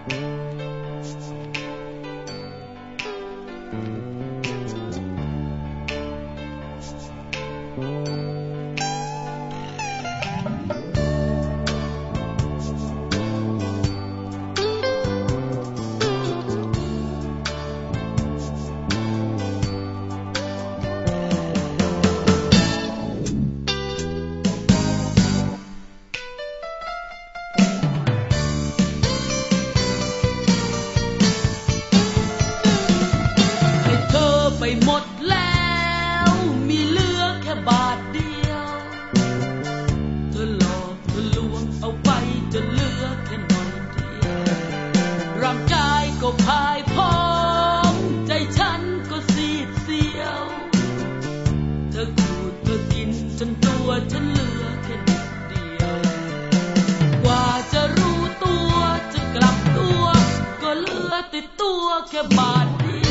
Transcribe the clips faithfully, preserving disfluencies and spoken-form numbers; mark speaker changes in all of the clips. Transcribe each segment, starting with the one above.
Speaker 1: ไปหมดแล้วมีเหลือแค่บาทเดียวเธอหลอกเธอลวงเอาไปจนเหลือแค่หน่อยเดียวร่างกายก็พ่ายพร้อมใจฉันก็ซีดเซียวเธอขูดเธอกินจนตัวฉันเหลือแค่นิดเดียวกว่าจะรู้ตัวจะกลับตัวก็เหลือติดตัวแค่บาทเดียว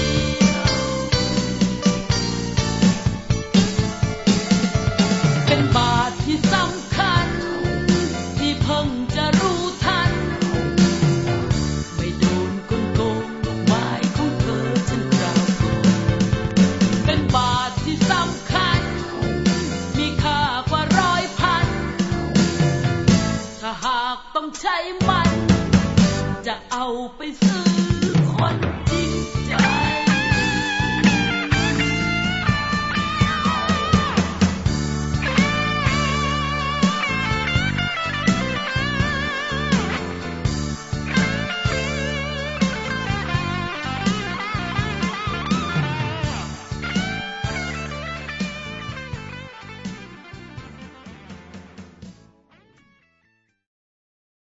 Speaker 1: เป็นบาทที่สำคัญที่เพิ่งจะรู้ทันไม่โดนคนโกงดอกไม้ของเธอฉันกราบก่อนเป็นบาทที่สำคัญมีค่ากว่าร้อยพันถ้าหากต้องใช้มันจะเอาไปซื้อคน